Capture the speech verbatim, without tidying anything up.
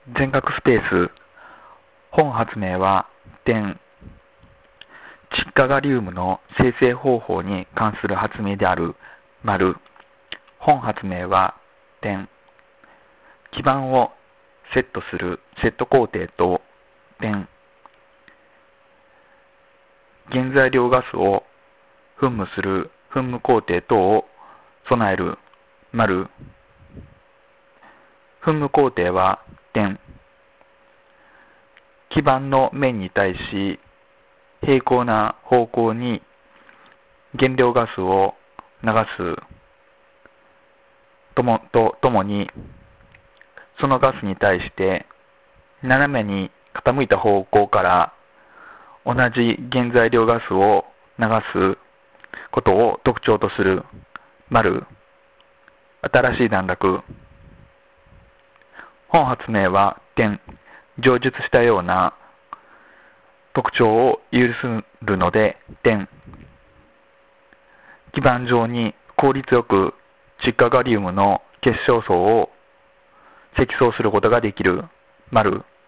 全角スペース、本発明は、点、窒化ガリウムの生成方法に関する発明である、丸、本発明は、点、基板をセットするセット工程と、点、原材料ガスを噴霧する噴霧工程等を備える、丸、噴霧工程は、点、基板の面に対し、平行な方向に原料ガスを流すともとともに、そのガスに対して斜めに傾いた方向から同じ原材料ガスを流すことを特徴とする、丸、新しい段落。本発明は、点、上述したような特徴を有するので、点、基板上に効率よく窒化ガリウムの結晶層を積層することができる、丸。